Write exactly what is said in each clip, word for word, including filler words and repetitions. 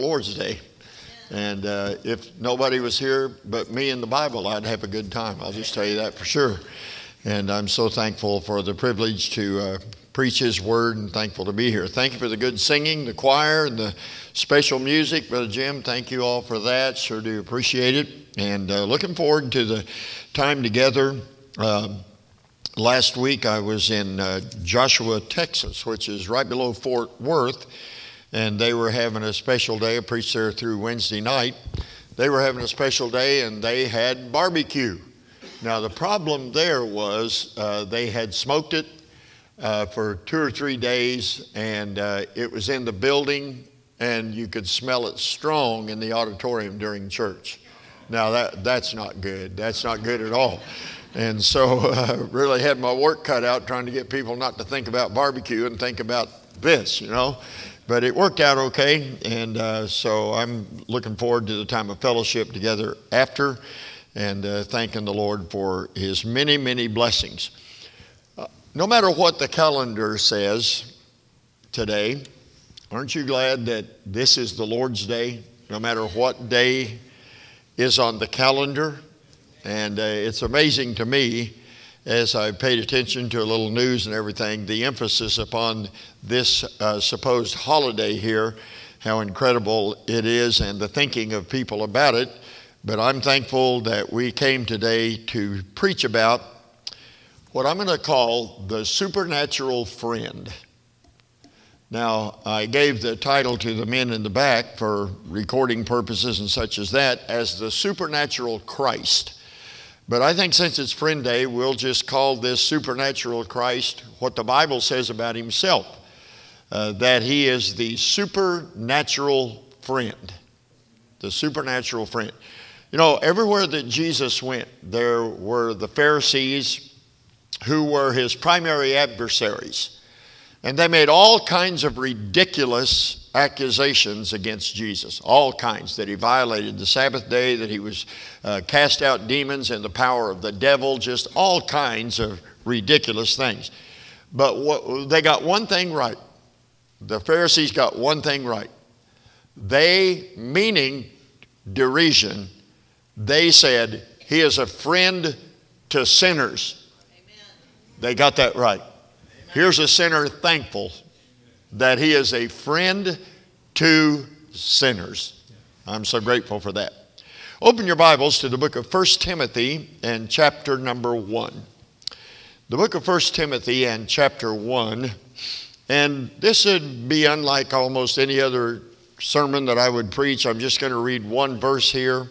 Lord's Day. And uh, if nobody was here but me and the Bible, I'd have a good time. I'll just tell you that for sure. And I'm so thankful for the privilege to uh, preach His Word and thankful to be here. Thank you for the good singing, the choir, and the special music. Brother Jim, thank you all for that. Sure do appreciate it. And uh, looking forward to the time together. Uh, last week I was in uh, Joshua, Texas, which is right below Fort Worth. And they were having a special day. I preached there through Wednesday night. They were having a special day, and they had barbecue. Now, the problem there was uh, they had smoked it uh, for two or three days, and uh, it was in the building, and you could smell it strong in the auditorium during church. Now, that that's not good. That's not good at all. And so I uh, really had my work cut out trying to get people not to think about barbecue and think about this, you know. But it worked out okay, and uh, so I'm looking forward to the time of fellowship together after, and uh, thanking the Lord for His many, many blessings. Uh, no matter what the calendar says today, aren't you glad that this is the Lord's Day, no matter what day is on the calendar? And uh, it's amazing to me, as I paid attention to a little news and everything, the emphasis upon this uh, supposed holiday here, how incredible it is, and the thinking of people about it. But I'm thankful that we came today to preach about what I'm going to call the supernatural friend. Now, I gave the title to the men in the back for recording purposes and such as that as the supernatural Christ. But I think since it's Friend Day, we'll just call this supernatural Christ what the Bible says about Himself, uh, that He is the supernatural friend, the supernatural friend. You know, everywhere that Jesus went, there were the Pharisees who were His primary adversaries. And they made all kinds of ridiculous accusations against Jesus, all kinds, that He violated the Sabbath day, that He was uh, cast out demons in the power of the devil, just all kinds of ridiculous things. But what, they got one thing right. The Pharisees got one thing right. They, meaning derision, they said, He is a friend to sinners. Amen. They got that right. Here's a sinner thankful that he is a friend to sinners. I'm so grateful for that. Open your Bibles to the book of First Timothy and chapter number one. The book of First Timothy and chapter one. And this would be unlike almost any other sermon that I would preach. I'm just going to read one verse here.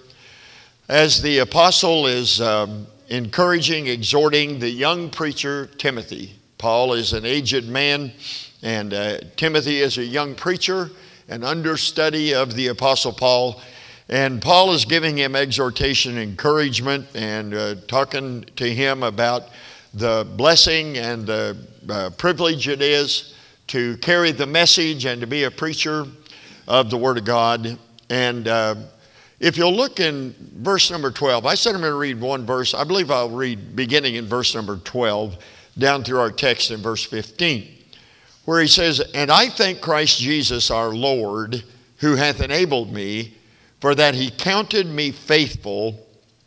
As the apostle is um, encouraging, exhorting the young preacher Timothy. Paul is an aged man, and uh, Timothy is a young preacher, an understudy of the Apostle Paul. And Paul is giving him exhortation, encouragement, and uh, talking to him about the blessing and the uh, privilege it is to carry the message and to be a preacher of the Word of God. And uh, if you'll look in verse number twelve, I said I'm going to read one verse. I believe I'll read beginning in verse number twelve. Down through our text in verse fifteen, where he says, And I thank Christ Jesus our Lord, who hath enabled me, for that He counted me faithful,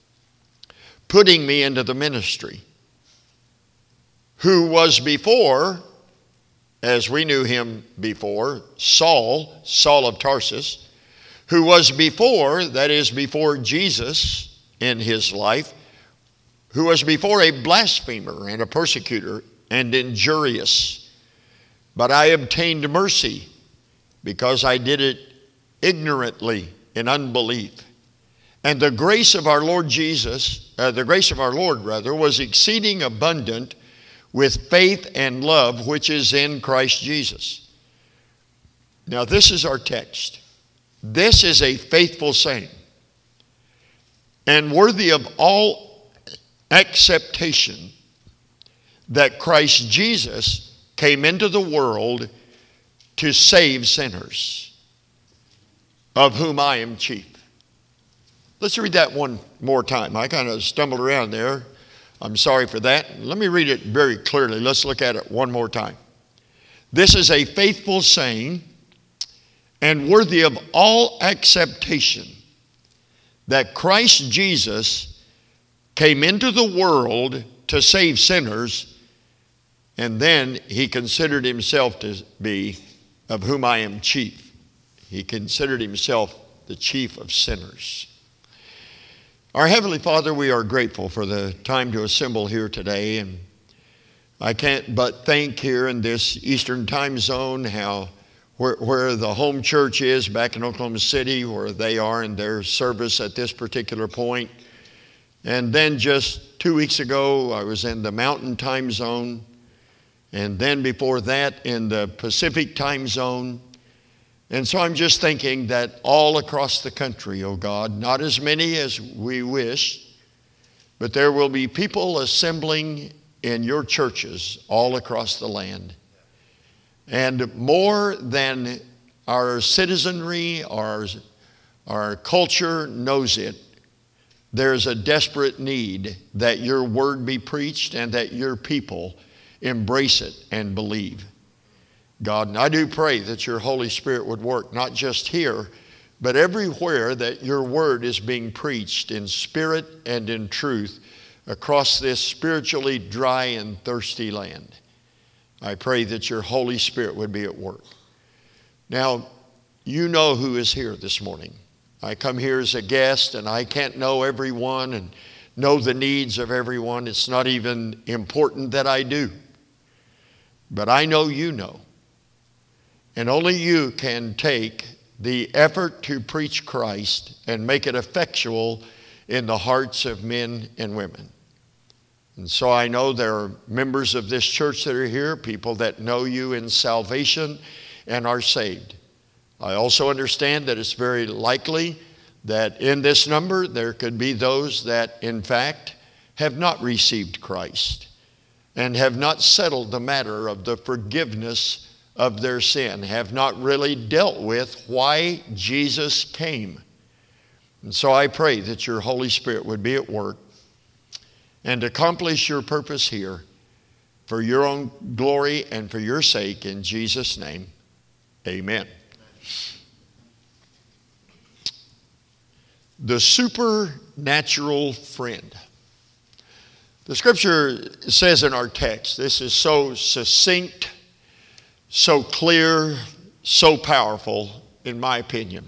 putting me into the ministry, who was before, as we knew him before, Saul, Saul of Tarsus, who was before, that is before Jesus in his life, who was before a blasphemer and a persecutor and injurious. But I obtained mercy because I did it ignorantly in unbelief. And the grace of our Lord Jesus, uh, the grace of our Lord rather, was exceeding abundant with faith and love which is in Christ Jesus. Now this is our text. This is a faithful saying and worthy of all acceptation that Christ Jesus came into the world to save sinners, of whom I am chief. Let's read that one more time. I kind of stumbled around there. I'm sorry for that. Let me read it very clearly. Let's look at it one more time. This is a faithful saying and worthy of all acceptation that Christ Jesus came into the world to save sinners, and then he considered himself to be of whom I am chief. He considered himself the chief of sinners. Our Heavenly Father, we are grateful for the time to assemble here today, and I can't but think here in this Eastern time zone how where, where the home church is back in Oklahoma City, where they are in their service at this particular point. And then just two weeks ago, I was in the Mountain time zone, and then before that in the Pacific time zone. And so I'm just thinking that all across the country, oh God, not as many as we wish, but there will be people assembling in your churches all across the land. And more than our citizenry, our, our culture knows it, there's a desperate need that your word be preached and that your people embrace it and believe. God, and I do pray that your Holy Spirit would work, not just here, but everywhere that your word is being preached in spirit and in truth across this spiritually dry and thirsty land. I pray that your Holy Spirit would be at work. Now, you know who is here this morning. I come here as a guest, and I can't know everyone and know the needs of everyone. It's not even important that I do. But I know you know. And only you can take the effort to preach Christ and make it effectual in the hearts of men and women. And so I know there are members of this church that are here, people that know you in salvation and are saved. I also understand that it's very likely that in this number there could be those that in fact have not received Christ and have not settled the matter of the forgiveness of their sin, have not really dealt with why Jesus came. And so I pray that your Holy Spirit would be at work and accomplish your purpose here for your own glory and for your sake. In Jesus' name, amen. The supernatural friend. The scripture says in our text, this is so succinct, so clear, so powerful, in my opinion.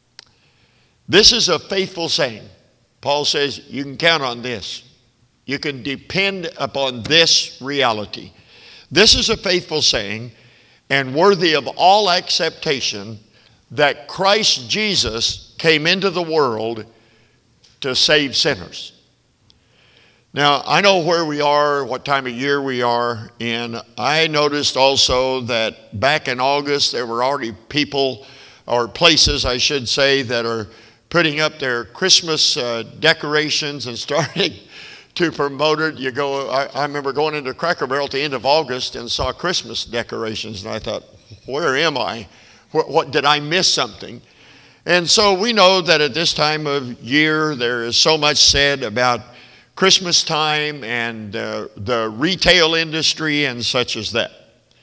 This is a faithful saying. Paul says you can count on this. You can depend upon this reality. This is a faithful saying and worthy of all acceptation that Christ Jesus came into the world to save sinners. Now, I know where we are, what time of year we are in. I noticed also that back in August, there were already people, or places, I should say, that are putting up their Christmas uh, decorations and starting to promote it. You go, I, I remember going into Cracker Barrel at the end of August and saw Christmas decorations, and I thought, where am I? What, what did I miss something? And so we know that at this time of year, there is so much said about Christmas time and uh, the retail industry and such as that.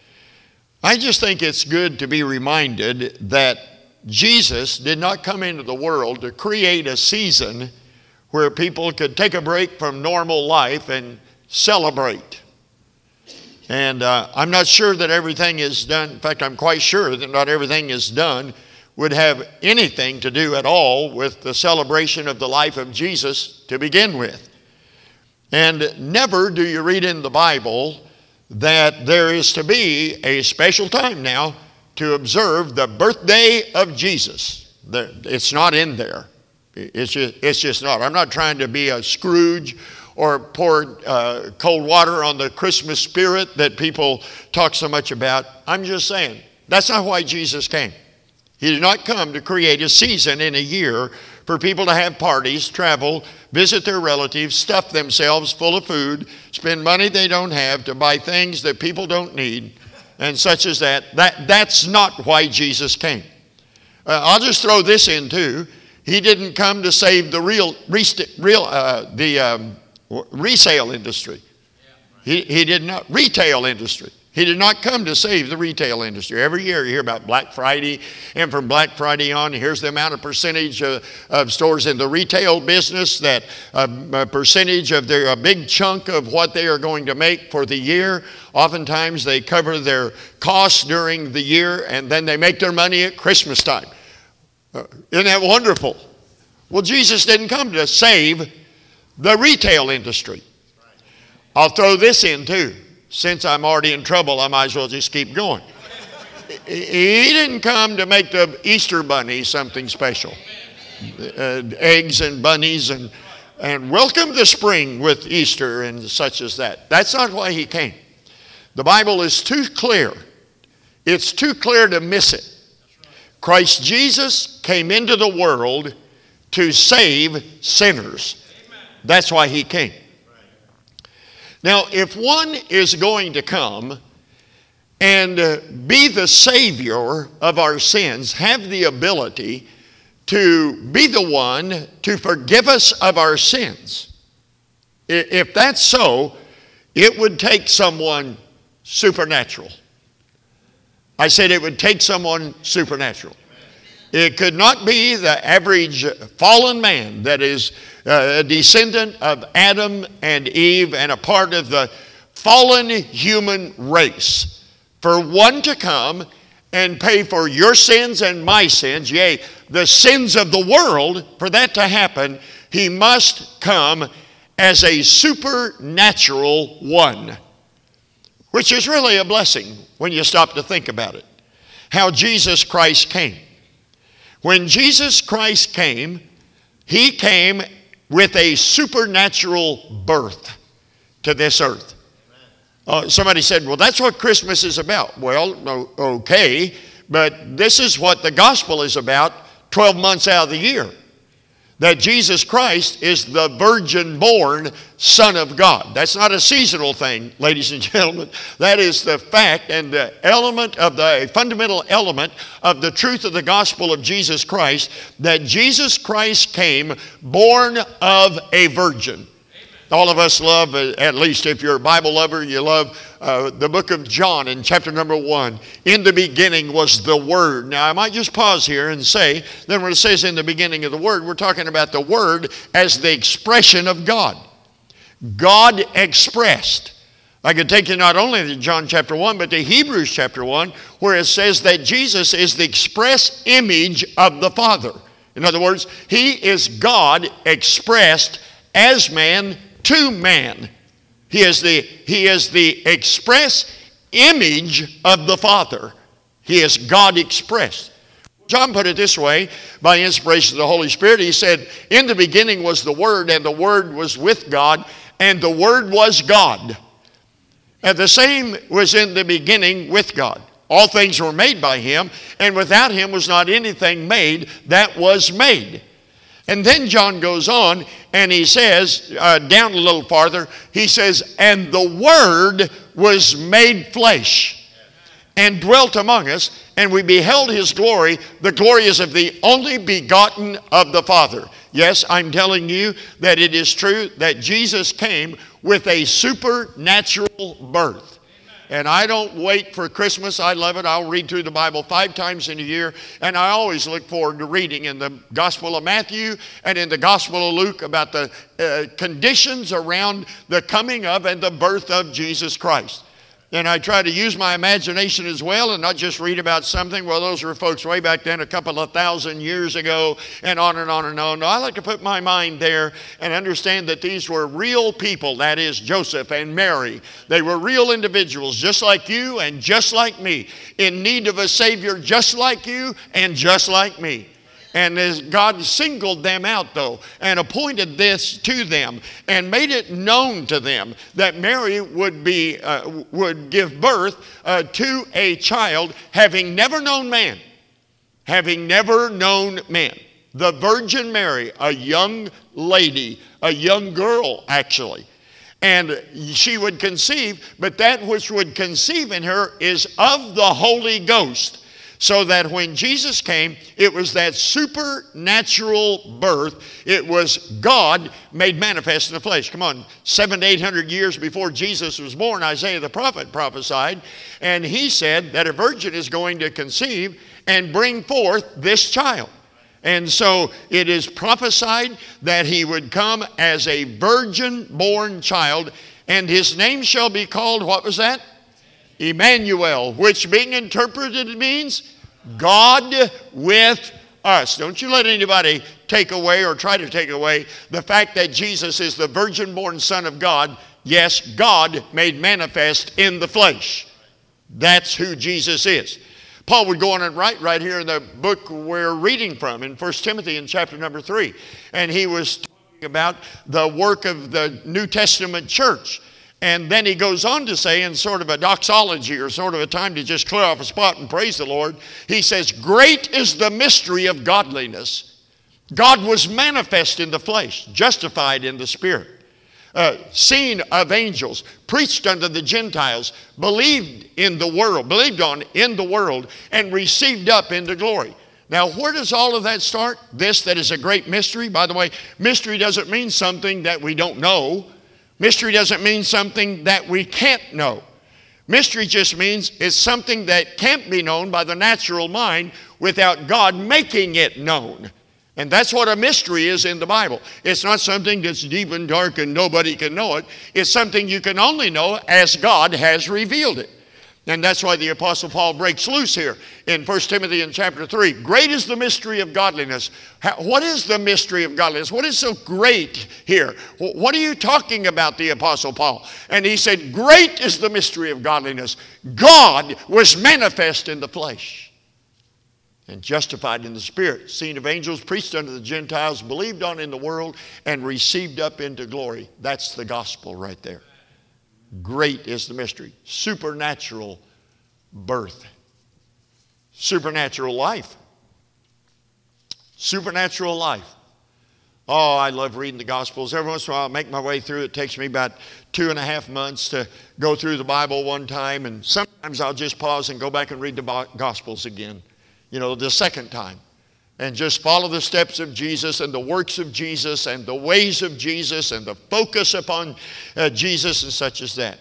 I just think it's good to be reminded that Jesus did not come into the world to create a season where people could take a break from normal life and celebrate. And uh, I'm not sure that everything is done. In fact, I'm quite sure that not everything is done would have anything to do at all with the celebration of the life of Jesus to begin with. And never do you read in the Bible that there is to be a special time now to observe the birthday of Jesus. It's not in there. It's just, it's just not. I'm not trying to be a Scrooge or pour uh, cold water on the Christmas spirit that people talk so much about. I'm just saying, that's not why Jesus came. He did not come to create a season in a year for people to have parties, travel, visit their relatives, stuff themselves full of food, spend money they don't have to buy things that people don't need, and such as that. That that's not why Jesus came. Uh, I'll just throw this in too. He didn't come to save the real, real uh, the um, resale industry. He, he did not, retail industry. He did not come to save the retail industry. Every year you hear about Black Friday, and from Black Friday on, here's the amount of percentage of, of stores in the retail business, that uh, a percentage of their, a big chunk of what they are going to make for the year. Oftentimes they cover their costs during the year, and then they make their money at Christmas time. Uh, isn't that wonderful? Well, Jesus didn't come to save the retail industry. I'll throw this in too. Since I'm already in trouble, I might as well just keep going. He didn't come to make the Easter bunny something special. Uh, eggs and bunnies and, and welcome the spring with Easter and such as that. That's not why he came. The Bible is too clear. It's too clear to miss it. Christ Jesus came into the world to save sinners. That's why he came. Now, if one is going to come and uh, be the Savior of our sins, have the ability to be the one to forgive us of our sins, if that's so, it would take someone supernatural. I said it would take someone supernatural. It could not be the average fallen man that is a descendant of Adam and Eve and a part of the fallen human race. For one to come and pay for your sins and my sins, yea, the sins of the world, for that to happen, he must come as a supernatural one, which is really a blessing when you stop to think about it. How Jesus Christ came. When Jesus Christ came, he came with a supernatural birth to this earth. Uh, somebody said, well, that's what Christmas is about. Well, okay, but this is what the gospel is about twelve months out of the year. That Jesus Christ is the virgin-born Son of God. That's not a seasonal thing, ladies and gentlemen. That is the fact and the element of the fundamental element of the truth of the gospel of Jesus Christ, that Jesus Christ came born of a virgin. All of us love, at least if you're a Bible lover, you love uh, the book of John in chapter number one. In the beginning was the Word. Now, I might just pause here and say, then when it says in the beginning of the Word, we're talking about the Word as the expression of God. God expressed. I could take you not only to John chapter one, but to Hebrews chapter one, where it says that Jesus is the express image of the Father. In other words, he is God expressed as man to man. He is the, he is the express image of the Father. He is God expressed. John put it this way, by inspiration of the Holy Spirit. He said, in the beginning was the Word, and the Word was with God, and the Word was God. And the same was in the beginning with God. All things were made by him, and without him was not anything made that was made. And then John goes on and he says, uh, down a little farther, he says, and the Word was made flesh and dwelt among us, and we beheld his glory. The glory is of the only begotten of the Father. Yes, I'm telling you that it is true that Jesus came with a supernatural birth. And I don't wait for Christmas. I love it. I'll read through the Bible five times in a year. And I always look forward to reading in the Gospel of Matthew and in the Gospel of Luke about the uh, conditions around the coming of and the birth of Jesus Christ. And I try to use my imagination as well and not just read about something. Well, those were folks way back then, a couple of thousand years ago, and on and on and on. No, I like to put my mind there and understand that these were real people. That is Joseph and Mary. They were real individuals, just like you and just like me, in need of a Savior just like you and just like me. And as God singled them out, though, and appointed this to them and made it known to them that Mary would be uh, would give birth uh, to a child having never known man, having never known man. The Virgin Mary, a young lady, a young girl actually, and she would conceive, but that which would conceive in her is of the Holy Ghost. So that when Jesus came, it was that supernatural birth. It was God made manifest in the flesh. Come on, seven to eight hundred years before Jesus was born, Isaiah the prophet prophesied, and he said that a virgin is going to conceive and bring forth this child. And so it is prophesied that he would come as a virgin-born child, and his name shall be called, what was that? Emmanuel, which being interpreted means God with us. Don't you let anybody take away or try to take away the fact that Jesus is the virgin-born Son of God. Yes, God made manifest in the flesh. That's who Jesus is. Paul would go on and write right here in the book we're reading from in First Timothy in chapter number three. And he was talking about the work of the New Testament church. And then he goes on to say, in sort of a doxology or sort of a time to just clear off a spot and praise the Lord, he says, great is the mystery of godliness. God was manifest in the flesh, justified in the spirit, uh, seen of angels, preached unto the Gentiles, believed in the world, believed on in the world, and received up into glory. Now, where does all of that start? This that is a great mystery. By the way, mystery doesn't mean something that we don't know. Mystery doesn't mean something that we can't know. Mystery just means it's something that can't be known by the natural mind without God making it known. And that's what a mystery is in the Bible. It's not something that's deep and dark and nobody can know it. It's something you can only know as God has revealed it. And that's why the Apostle Paul breaks loose here in First Timothy in chapter three. Great is the mystery of godliness. What is the mystery of godliness? What is so great here? What are you talking about, the Apostle Paul? And he said, great is the mystery of godliness. God was manifest in the flesh and justified in the spirit, seen of angels, preached unto the Gentiles, believed on in the world, and received up into glory. That's the gospel right there. Great is the mystery. Supernatural birth. Supernatural life. Supernatural life. Oh, I love reading the Gospels. Every once in a while I make my way through. It takes me about two and a half months to go through the Bible one time. And sometimes I'll just pause and go back and read the Gospels again. You know, the second time. And just follow the steps of Jesus and the works of Jesus and the ways of Jesus and the focus upon uh, Jesus and such as that.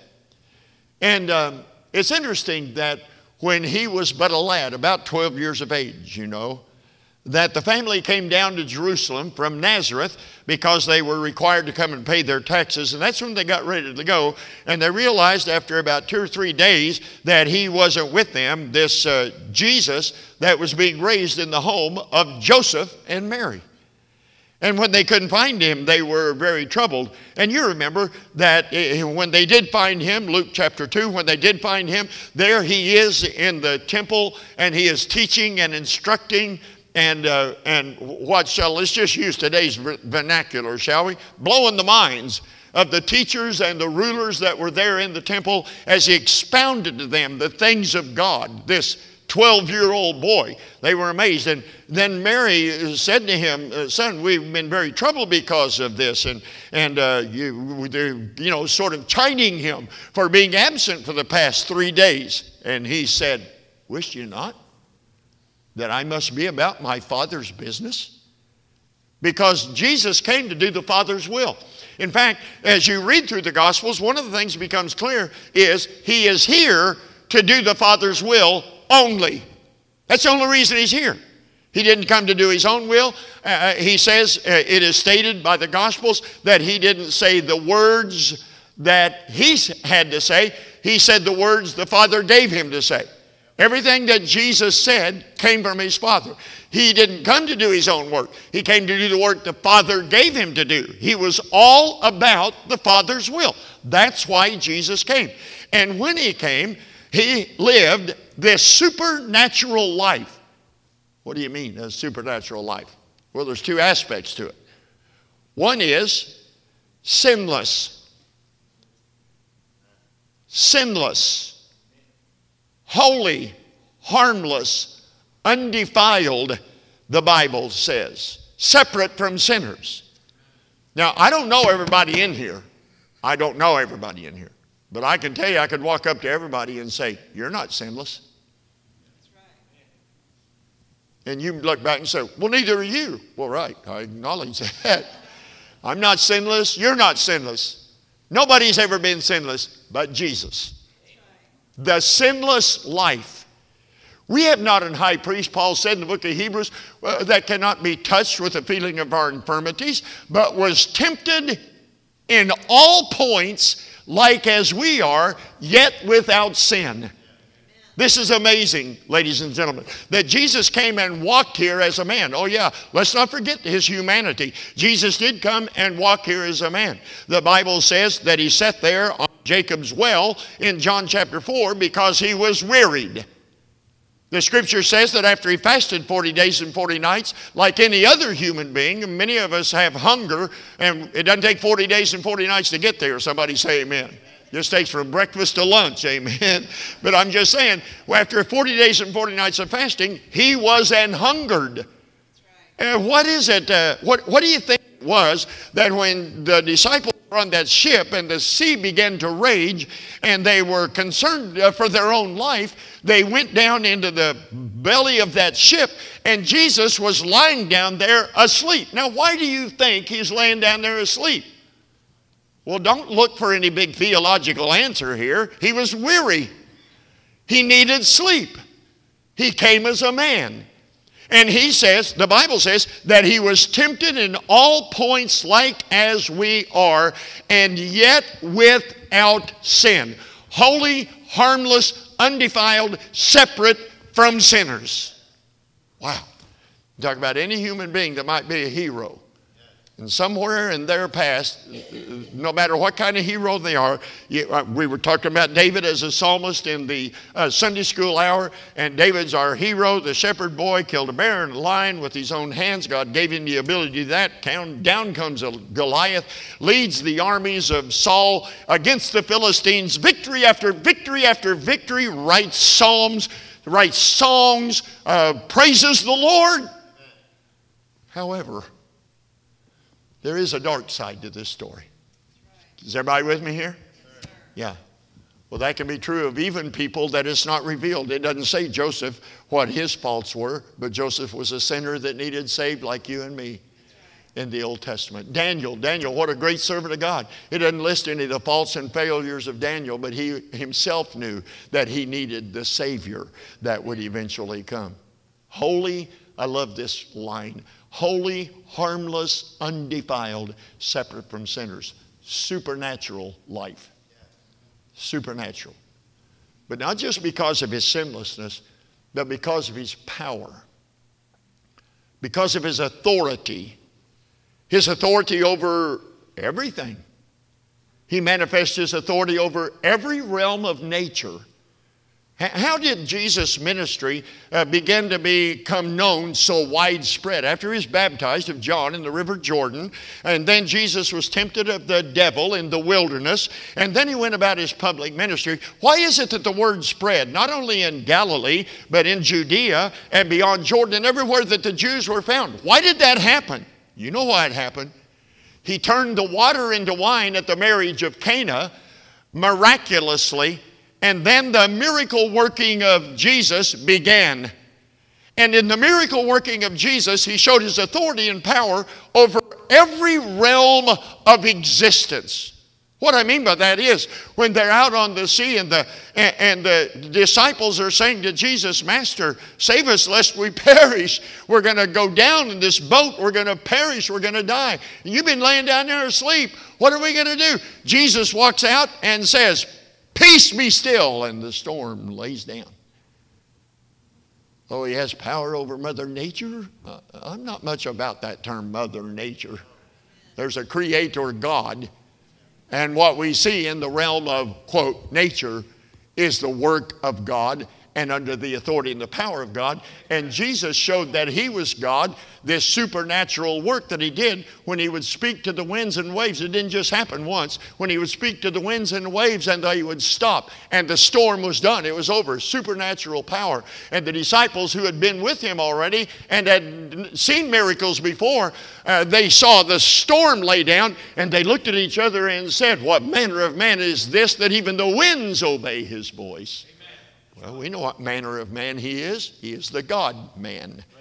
And um, it's interesting that when he was but a lad, about twelve years of age, you know, that the family came down to Jerusalem from Nazareth because they were required to come and pay their taxes. And that's when they got ready to go. And they realized after about two or three days that he wasn't with them, this uh, Jesus that was being raised in the home of Joseph and Mary. And when they couldn't find him, they were very troubled. And you remember that when they did find him, Luke chapter two, when they did find him, there he is in the temple and he is teaching and instructing. And uh, and what shall, let's just use today's vernacular, shall we? Blowing the minds of the teachers and the rulers that were there in the temple as he expounded to them the things of God, this twelve-year-old boy. They were amazed. And then Mary said to him, son, we've been very troubled because of this. And, and uh, you, you know, sort of chiding him for being absent for the past three days. And he said, wish you not that I must be about my Father's business? Because Jesus came to do the Father's will. In fact, as you read through the Gospels, one of the things that becomes clear is he is here to do the Father's will only. That's the only reason he's here. He didn't come to do his own will. Uh, he says, uh, it is stated by the Gospels that he didn't say the words that he had to say. He said the words the Father gave him to say. Everything that Jesus said came from his Father. He didn't come to do his own work. He came to do the work the Father gave him to do. He was all about the Father's will. That's why Jesus came. And when he came, he lived this supernatural life. What do you mean, a supernatural life? Well, there's two aspects to it. One is sinless. Sinless. Holy, harmless, undefiled, the Bible says. Separate from sinners. Now, I don't know everybody in here. I don't know everybody in here. But I can tell you, I could walk up to everybody and say, you're not sinless. And you look back and say, well, neither are you. Well, right, I acknowledge that. I'm not sinless. You're not sinless. Nobody's ever been sinless but Jesus. The sinless life. We have not an high priest, Paul said in the book of Hebrews, uh, that cannot be touched with the feeling of our infirmities, but was tempted in all points like as we are, yet without sin. This is amazing, ladies and gentlemen, that Jesus came and walked here as a man. Oh yeah, let's not forget his humanity. Jesus did come and walk here as a man. The Bible says that he sat there on Jacob's well in John chapter four because he was wearied. The scripture says that after he fasted forty days and forty nights, like any other human being, many of us have hunger, and it doesn't take forty days and forty nights to get there. Somebody say amen. Just takes from breakfast to lunch, amen. But I'm just saying, after forty days and forty nights of fasting, he was an hungered. And what is it, uh, what, what do you think it was that when the disciples were on that ship and the sea began to rage and they were concerned uh, for their own life, they went down into the belly of that ship and Jesus was lying down there asleep. Now, why do you think he's laying down there asleep? Well, don't look for any big theological answer here. He was weary. He needed sleep. He came as a man. And he says, the Bible says, that he was tempted in all points like as we are, and yet without sin. Holy, harmless, undefiled, separate from sinners. Wow. Talk about any human being that might be a hero. And somewhere in their past, no matter what kind of hero they are, we were talking about David as a psalmist in the uh, Sunday school hour, and David's our hero, the shepherd boy, killed a bear and a lion with his own hands. God gave him the ability to do that. Down comes a Goliath, leads the armies of Saul against the Philistines, victory after victory after victory, writes psalms, writes songs, uh, praises the Lord. However, there is a dark side to this story. Is everybody with me here? Yeah. Well, that can be true of even people that it's not revealed. It doesn't say Joseph what his faults were, but Joseph was a sinner that needed saved like you and me in the Old Testament. Daniel, Daniel, what a great servant of God. It doesn't list any of the faults and failures of Daniel, but he himself knew that he needed the Savior that would eventually come. Holy, I love this line. Holy, harmless, undefiled, separate from sinners. Supernatural life. Supernatural. But not just because of his sinlessness, but because of his power. Because of his authority. His authority over everything. He manifests his authority over every realm of nature. How did Jesus' ministry uh, begin to become known so widespread? After he was baptized of John in the river Jordan, and then Jesus was tempted of the devil in the wilderness, and then he went about his public ministry. Why is it that the word spread, not only in Galilee, but in Judea and beyond Jordan and everywhere that the Jews were found? Why did that happen? You know why it happened. He turned the water into wine at the marriage of Cana miraculously. And then the miracle working of Jesus began. And in the miracle working of Jesus, he showed his authority and power over every realm of existence. What I mean by that is, when they're out on the sea and the, and, and the disciples are saying to Jesus, Master, save us lest we perish. We're going to go down in this boat. We're going to perish. We're going to die. And you've been laying down there asleep. What are we going to do? Jesus walks out and says, peace be still, and the storm lays down. Oh, he has power over Mother Nature? Uh, I'm not much about that term, Mother Nature. There's a creator God, and what we see in the realm of, quote, nature is the work of God and under the authority and the power of God. And Jesus showed that he was God, this supernatural work that he did when he would speak to the winds and waves. It didn't just happen once. When he would speak to the winds and waves and they would stop and the storm was done. It was over. Supernatural power. And the disciples who had been with him already and had seen miracles before, uh, they saw the storm lay down and they looked at each other and said, what manner of man is this that even the winds obey his voice? Well, we know what manner of man he is. He is the God-man.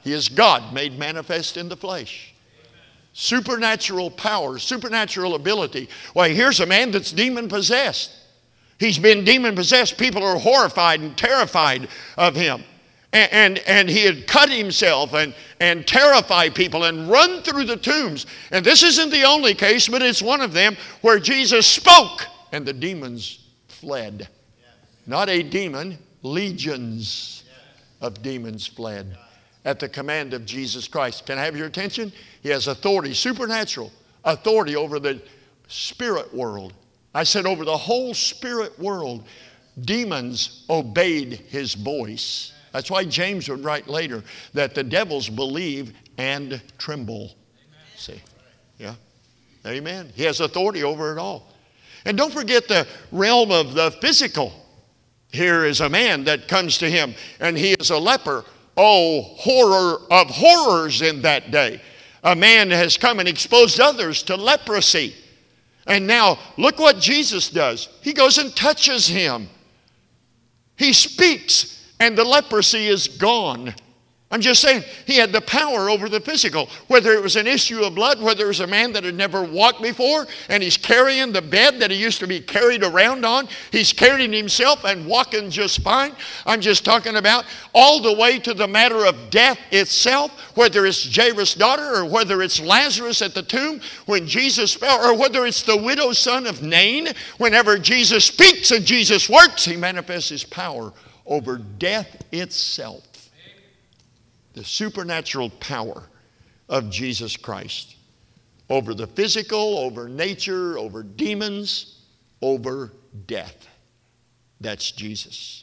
He is God made manifest in the flesh. Supernatural power, supernatural ability. Why, here's a man that's demon-possessed. He's been demon-possessed. People are horrified and terrified of him. And, and, and he had cut himself and, and terrified people and run through the tombs. And this isn't the only case, but it's one of them where Jesus spoke and the demons fled. Not a demon, legions of demons fled at the command of Jesus Christ. Can I have your attention? He has authority, supernatural authority over the spirit world. I said over the whole spirit world, demons obeyed his voice. That's why James would write later that the devils believe and tremble. See? Yeah. Amen. He has authority over it all. And don't forget the realm of the physical. Here is a man that comes to him, and he is a leper. Oh, horror of horrors in that day. A man has come and exposed others to leprosy. And now, look what Jesus does. He goes and touches him. He speaks, and the leprosy is gone. I'm just saying, he had the power over the physical. Whether it was an issue of blood, whether it was a man that had never walked before, and he's carrying the bed that he used to be carried around on. He's carrying himself and walking just fine. I'm just talking about all the way to the matter of death itself, whether it's Jairus' daughter or whether it's Lazarus at the tomb when Jesus fell, or whether it's the widow's son of Nain. Whenever Jesus speaks and Jesus works, he manifests his power over death itself. The supernatural power of Jesus Christ over the physical, over nature, over demons, over death. That's Jesus.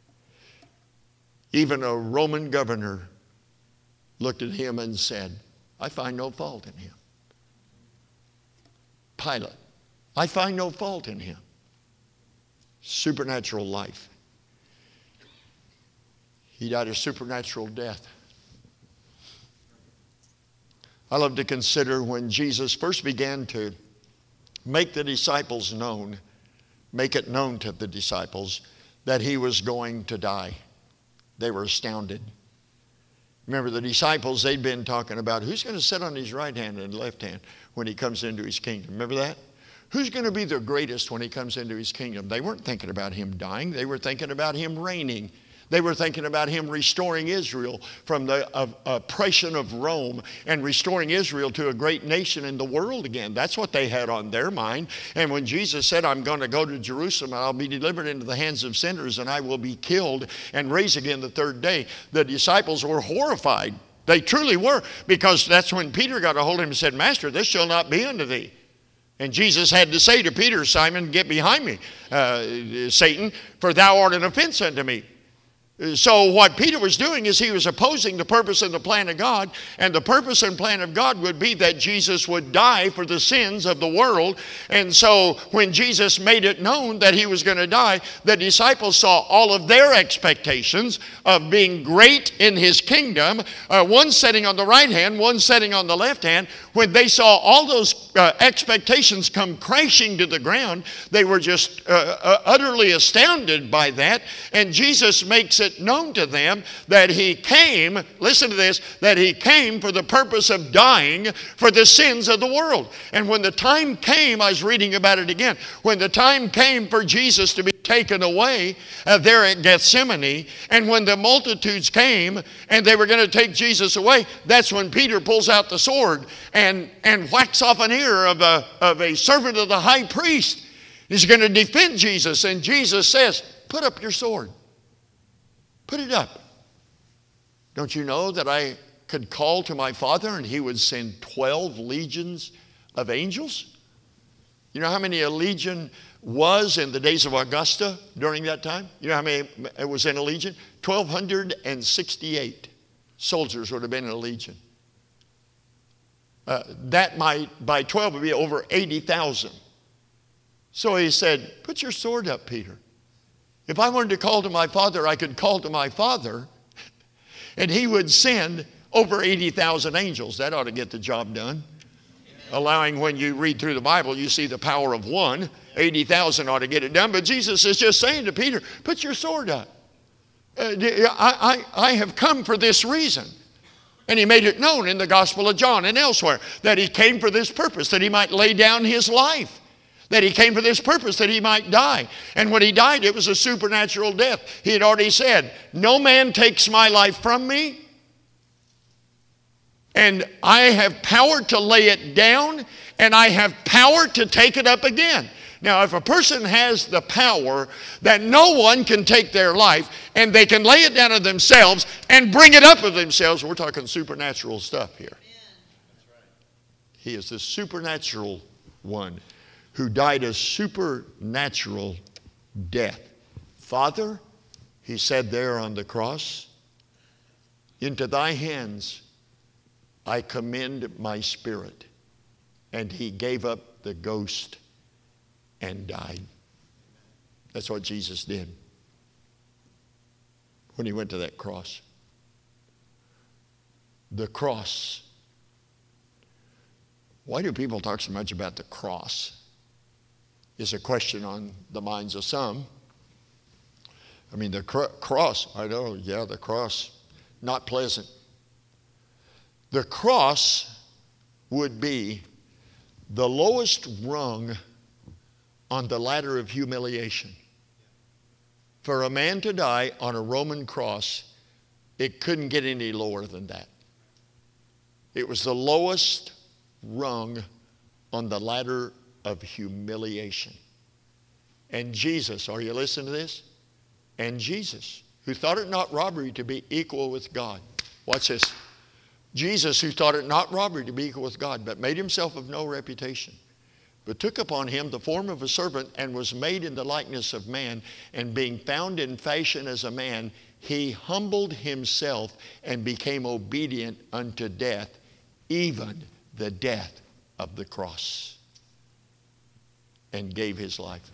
Even a Roman governor looked at him and said, I find no fault in him. Pilate, I find no fault in him. Supernatural life. He died a supernatural death. I love to consider when Jesus first began to make the disciples known, make it known to the disciples that he was going to die. They were astounded. Remember, the disciples, they'd been talking about who's going to sit on his right hand and left hand when he comes into his kingdom. Remember that? Who's going to be the greatest when he comes into his kingdom? They weren't thinking about him dying. They were thinking about him reigning. They were thinking about him restoring Israel from the uh, oppression of Rome and restoring Israel to a great nation in the world again. That's what they had on their mind. And when Jesus said, I'm going to go to Jerusalem and I'll be delivered into the hands of sinners and I will be killed and raised again the third day, the disciples were horrified. They truly were, because that's when Peter got a hold of him and said, Master, this shall not be unto thee. And Jesus had to say to Peter, Simon, get behind me, uh, Satan, for thou art an offense unto me. So what Peter was doing is he was opposing the purpose and the plan of God. And the purpose and plan of God would be that Jesus would die for the sins of the world. And so when Jesus made it known that he was going to die, the disciples saw all of their expectations of being great in his kingdom, uh, one sitting on the right hand, one sitting on the left hand. When they saw all those uh, expectations come crashing to the ground, they were just uh, uh, utterly astounded by that. And Jesus makes it known to them that he came, listen to this, that he came for the purpose of dying for the sins of the world. And when the time came, I was reading about it again, when the time came for Jesus to be taken away uh, there at Gethsemane, and when the multitudes came and they were going to take Jesus away, that's when Peter pulls out the sword and, and whacks off an ear of a, of a servant of the high priest. He's going to defend Jesus, and Jesus says, put up your sword. Put it up. Don't you know that I could call to my Father and he would send twelve legions of angels? You know how many a legion was in the days of Augusta during that time? You know how many it was in a legion? one thousand two hundred sixty-eight soldiers would have been in a legion. Uh, that might, by twelve, would be over eighty thousand. So he said, put your sword up, Peter. If I wanted to call to my Father, I could call to my Father, and he would send over eighty thousand angels. That ought to get the job done. Allowing, when you read through the Bible, you see the power of one. eighty thousand ought to get it done. But Jesus is just saying to Peter, put your sword up. Uh, I, I, I have come for this reason. And he made it known in the Gospel of John and elsewhere that he came for this purpose, that he might lay down his life. That he came for this purpose, that he might die. And when he died, it was a supernatural death. He had already said, no man takes my life from me, and I have power to lay it down, and I have power to take it up again. Now, if a person has the power that no one can take their life, and they can lay it down of themselves and bring it up of themselves, we're talking supernatural stuff here. He is the supernatural one who died a supernatural death. Father, he said there on the cross, into thy hands I commend my spirit. And he gave up the ghost and died. That's what Jesus did when he went to that cross. The cross. Why do people talk so much about the cross? Is a question on the minds of some. I mean, the cr- cross, I know, yeah, the cross, not pleasant. The cross would be the lowest rung on the ladder of humiliation. For a man to die on a Roman cross, it couldn't get any lower than that. It was the lowest rung on the ladder of humiliation. And Jesus, are you listening to this? And Jesus, who thought it not robbery to be equal with God. Watch this. Jesus, who thought it not robbery to be equal with God, but made himself of no reputation, but took upon him the form of a servant, and was made in the likeness of man, and being found in fashion as a man, he humbled himself and became obedient unto death, even the death of the cross, and gave his life.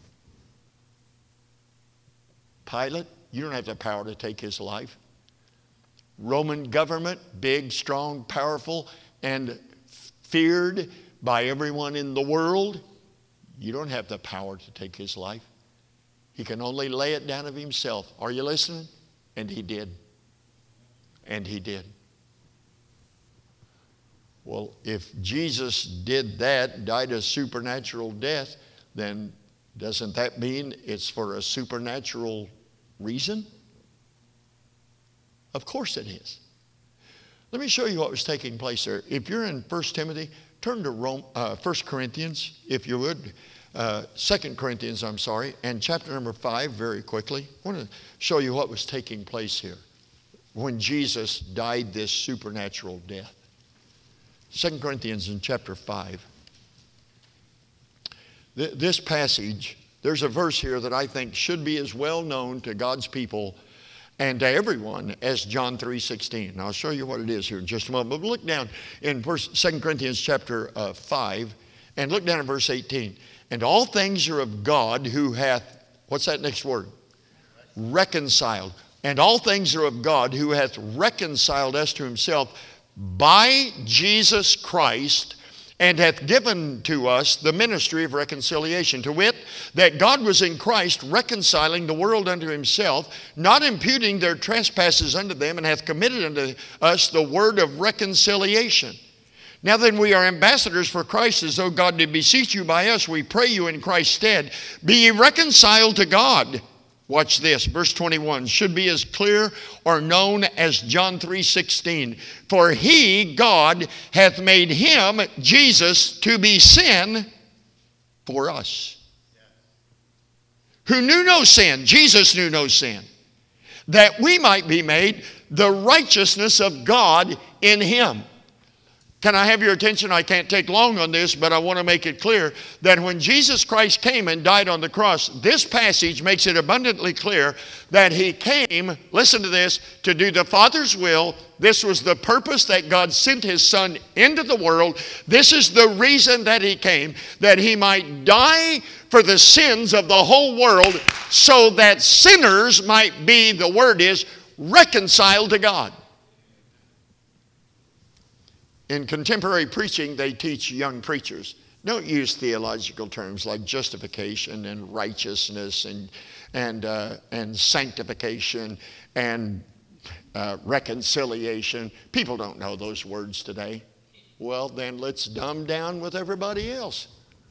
Pilate, you don't have the power to take his life. Roman government, big, strong, powerful, and feared by everyone in the world, you don't have the power to take his life. He can only lay it down of himself. Are you listening? And he did. And he did. Well, if Jesus did that, died a supernatural death, then doesn't that mean it's for a supernatural reason? Of course it is. Let me show you what was taking place there. If you're in First Timothy, turn to Rome, uh, First Corinthians, if you would. Uh, Second Corinthians, I'm sorry, and chapter number five, very quickly. I want to show you what was taking place here when Jesus died this supernatural death. Second Corinthians in chapter five. Th- this passage, there's a verse here that I think should be as well known to God's people and to everyone as John three sixteen. Now, I'll show you what it is here in just a moment. But look down in verse, Second Corinthians chapter uh, five, and look down at verse eighteen. And all things are of God, who hath, what's that next word? Reconciled. And all things are of God, who hath reconciled us to himself by Jesus Christ, and hath given to us the ministry of reconciliation, to wit, that God was in Christ reconciling the world unto himself, not imputing their trespasses unto them, and hath committed unto us the word of reconciliation. Now then, we are ambassadors for Christ, as though God did beseech you by us. We pray you in Christ's stead, be ye reconciled to God. Watch this, verse twenty-one, should be as clear or known as John three sixteen. For he, God, hath made him, Jesus, to be sin for us. Who knew no sin, Jesus knew no sin, that we might be made the righteousness of God in him. Can I have your attention? I can't take long on this, but I want to make it clear that when Jesus Christ came and died on the cross, this passage makes it abundantly clear that he came, listen to this, to do the Father's will. This was the purpose that God sent his Son into the world. This is the reason that he came, that he might die for the sins of the whole world, so that sinners might be, the word is, reconciled to God. In contemporary preaching, they teach young preachers, don't use theological terms like justification and righteousness and, and, uh, and sanctification and uh, reconciliation. People don't know those words today. Well, then let's dumb down with everybody else.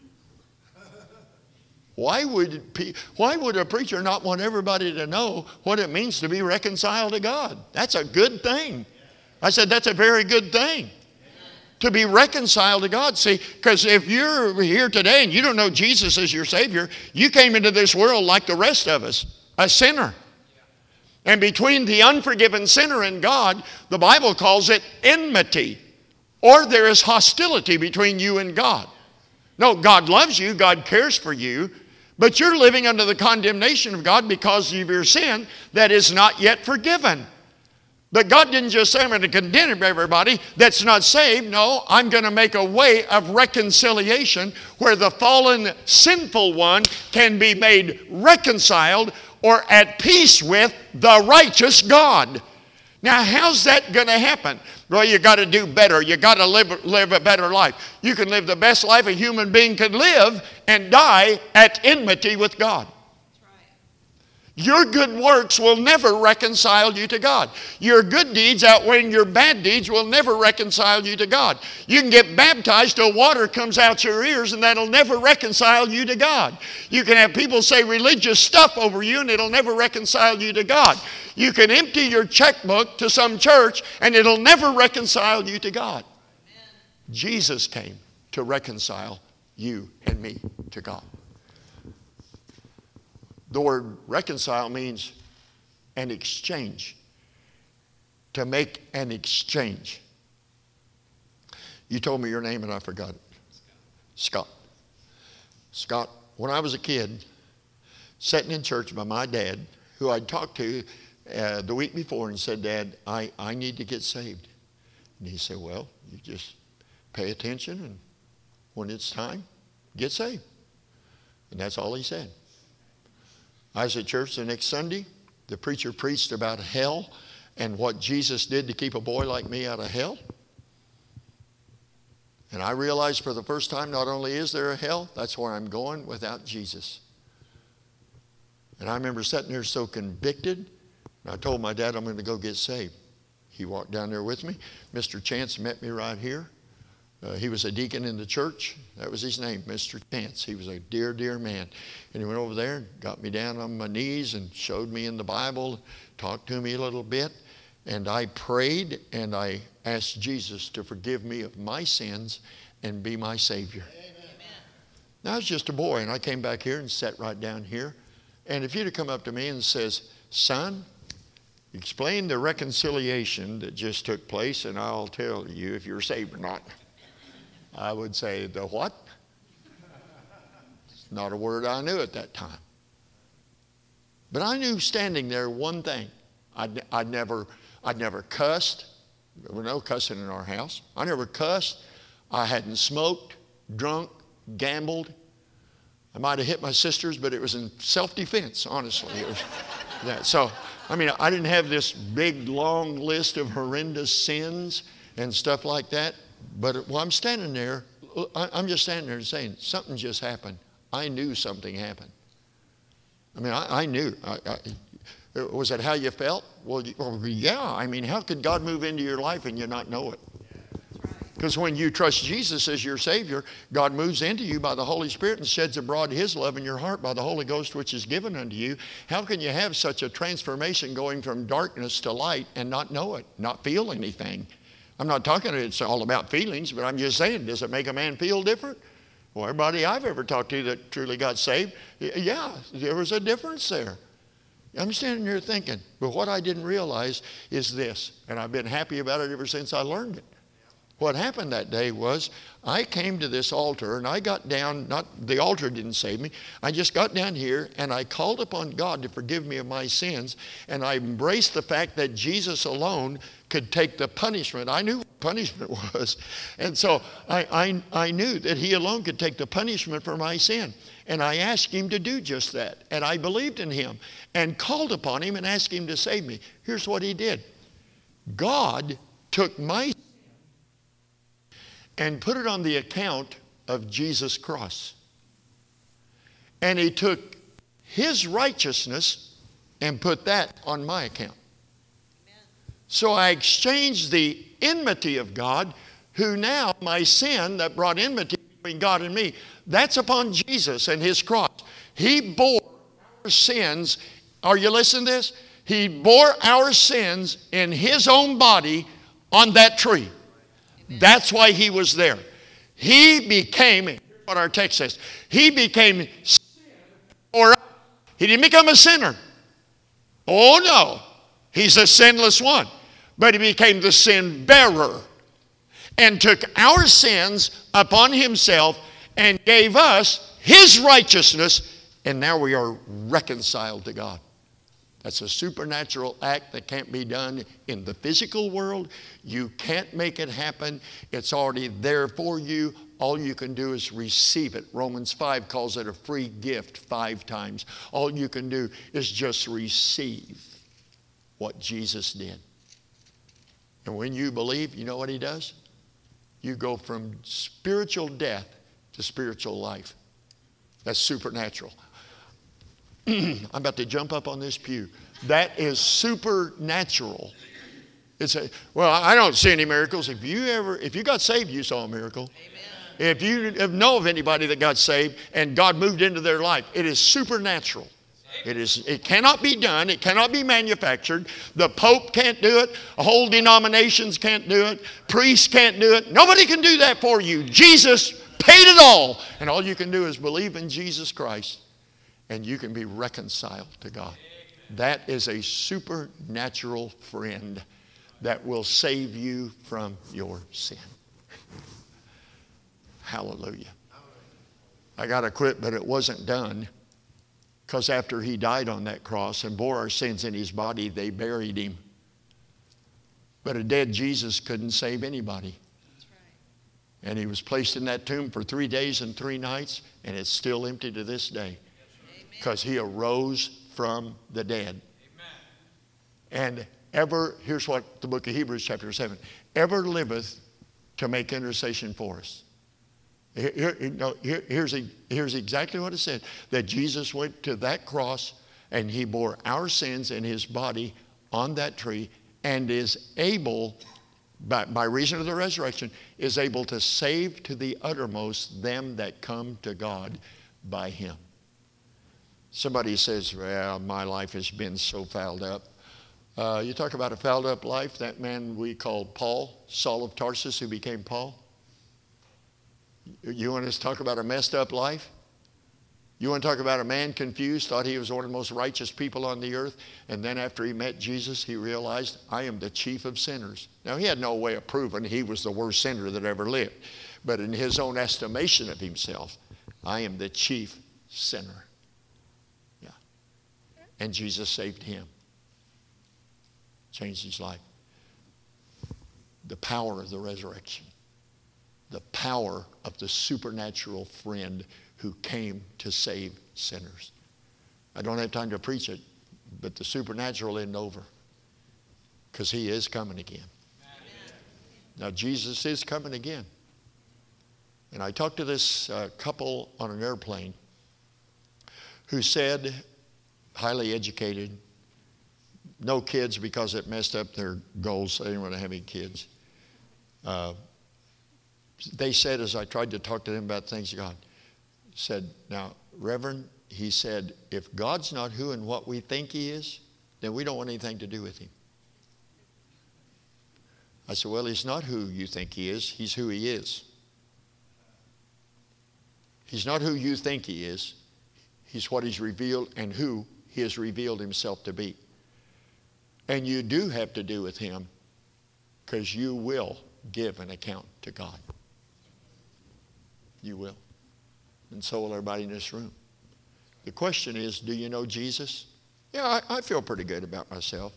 Why would, why would a preacher not want everybody to know what it means to be reconciled to God? That's a good thing. I said, that's a very good thing. To be reconciled to God. See, because if you're here today and you don't know Jesus as your Savior, you came into this world like the rest of us, a sinner. And between the unforgiven sinner and God, the Bible calls it enmity. Or there is hostility between you and God. No, God loves you, God cares for you, but you're living under the condemnation of God because of your sin that is not yet forgiven. But God didn't just say, I'm going to condemn everybody that's not saved. No, I'm going to make a way of reconciliation where the fallen, sinful one can be made reconciled or at peace with the righteous God. Now, how's that going to happen? Well, you got to do better. You got to live, live a better life. You can live the best life a human being can live and die at enmity with God. Your good works will never reconcile you to God. Your good deeds outweighing your bad deeds will never reconcile you to God. You can get baptized till water comes out your ears and that'll never reconcile you to God. You can have people say religious stuff over you and it'll never reconcile you to God. You can empty your checkbook to some church and it'll never reconcile you to God. Amen. Jesus came to reconcile you and me to God. The word reconcile means an exchange. To make an exchange. You told me your name and I forgot it. Scott. Scott, when I was a kid, sitting in church by my dad, who I'd talked to uh, the week before and said, Dad, I, I need to get saved. And he said, well, you just pay attention and when it's time, get saved. And that's all he said. I was at church the next Sunday. The preacher preached about hell and what Jesus did to keep a boy like me out of hell. And I realized for the first time, not only is there a hell, that's where I'm going without Jesus. And I remember sitting there so convicted. And I told my dad I'm going to go get saved. He walked down there with me. Mister Chance met me right here. Uh, he was a deacon in the church. That was his name, Mister Chance. He was a dear, dear man. And he went over there and got me down on my knees and showed me in the Bible, talked to me a little bit. And I prayed and I asked Jesus to forgive me of my sins and be my Savior. Amen. Now, I was just a boy and I came back here and sat right down here. And if you'd have come up to me and says, son, explain the reconciliation that just took place and I'll tell you if you're saved or not. I would say, the what? It's not a word I knew at that time. But I knew standing there one thing. I'd, I'd, never, I'd never cussed. There was no cussing in our house. I never cussed. I hadn't smoked, drunk, gambled. I might have hit my sisters, but it was in self-defense, honestly. It was that. So, I mean, I didn't have this big, long list of horrendous sins and stuff like that. But while I'm standing there, I'm just standing there saying, something just happened. I knew something happened. I mean, I, I knew. I, I, was that how you felt? Well, well, yeah. I mean, how could God move into your life and you not know it? Because when you trust Jesus as your Savior, God moves into you by the Holy Spirit and sheds abroad His love in your heart by the Holy Ghost which is given unto you. How can you have such a transformation going from darkness to light and not know it, not feel anything? I'm not talking it's all about feelings, but I'm just saying, does it make a man feel different? Well, everybody I've ever talked to that truly got saved, yeah, there was a difference there. I'm standing here thinking, but what I didn't realize is this, and I've been happy about it ever since I learned it. What happened that day was I came to this altar and I got down, not the altar didn't save me, I just got down here and I called upon God to forgive me of my sins, and I embraced the fact that Jesus alone could take the punishment. I knew what punishment was. And so I, I, I knew that He alone could take the punishment for my sin. And I asked Him to do just that. And I believed in Him and called upon Him and asked Him to save me. Here's what He did. God took my sin and put it on the account of Jesus' cross. And He took His righteousness and put that on my account. So I exchanged the enmity of God, who now my sin that brought enmity between God and me, that's upon Jesus and his cross. He bore our sins. Are you listening to this? He bore our sins in his own body on that tree. Amen. That's why he was there. He became, here's what our text says, he became sin for us. He didn't become a sinner. Oh no, he's a sinless one. But he became the sin bearer and took our sins upon himself and gave us his righteousness, and now we are reconciled to God. That's a supernatural act that can't be done in the physical world. You can't make it happen. It's already there for you. All you can do is receive it. Romans five calls it a free gift five times. All you can do is just receive what Jesus did. And when you believe, you know what he does? You go from spiritual death to spiritual life. That's supernatural. I'm about to jump up on this pew. That is supernatural. It's a, well, I don't see any miracles. If you ever, if you got saved, you saw a miracle. Amen. If you know of anybody that got saved and God moved into their life, it is supernatural. It is. It cannot be done. It cannot be manufactured. The Pope can't do it. Whole denominations can't do it. Priests can't do it. Nobody can do that for you. Jesus paid it all. And all you can do is believe in Jesus Christ, and you can be reconciled to God. That is a supernatural friend that will save you from your sin. Hallelujah. I got to quit, but it wasn't done. Because after he died on that cross and bore our sins in his body, they buried him. But a dead Jesus couldn't save anybody. That's right. And he was placed in that tomb for three days and three nights, and it's still empty to this day. Because he arose from the dead. Amen. And ever, here's what the book of Hebrews chapter seven, ever liveth to make intercession for us. Here, no, here, here's, here's exactly what it said, that Jesus went to that cross and he bore our sins in his body on that tree and is able, by, by reason of the resurrection, is able to save to the uttermost them that come to God by him. Somebody says, well, my life has been so fouled up. Uh, you talk about a fouled up life, that man we called Paul, Saul of Tarsus, who became Paul. You want us to talk about a messed up life? You want to talk about a man confused, thought he was one of the most righteous people on the earth, and then after he met Jesus, he realized, I am the chief of sinners. Now, he had no way of proving he was the worst sinner that ever lived. But in his own estimation of himself, I am the chief sinner. Yeah. And Jesus saved him. Changed his life. The power of the resurrection. The power of the supernatural friend who came to save sinners. I don't have time to preach it, but the supernatural isn't over, because he is coming again. Amen. Now, Jesus is coming again. And I talked to this uh, couple on an airplane who said, highly educated, no kids because it messed up their goals. They didn't want to have any kids. Uh, They said, as I tried to talk to them about things of God, said, now, Reverend, he said, if God's not who and what we think he is, then we don't want anything to do with him. I said, well, he's not who you think he is. He's who he is. He's not who you think he is. He's what he's revealed and who he has revealed himself to be. And you do have to do with him, because you will give an account to God. You will. And so will everybody in this room. The question is, do you know Jesus? Yeah, I, I feel pretty good about myself.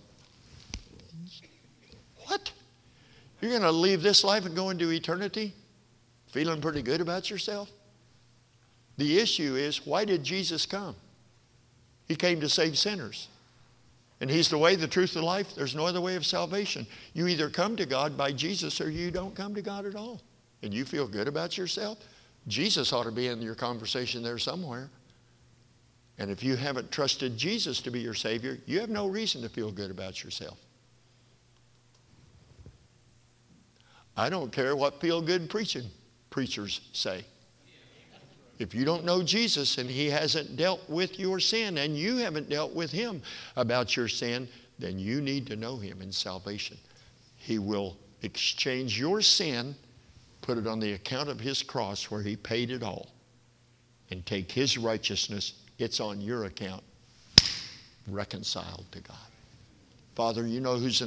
What? You're going to leave this life and go into eternity feeling pretty good about yourself? The issue is, why did Jesus come? He came to save sinners. And he's the way, the truth, the life. There's no other way of salvation. You either come to God by Jesus or you don't come to God at all. And you feel good about yourself? Jesus ought to be in your conversation there somewhere. And if you haven't trusted Jesus to be your Savior, you have no reason to feel good about yourself. I don't care what feel-good preaching preachers say. If you don't know Jesus and he hasn't dealt with your sin and you haven't dealt with him about your sin, then you need to know him in salvation. He will exchange your sin, put it on the account of his cross where he paid it all, and take his righteousness. It's on your account, reconciled to God. Father, you know who's in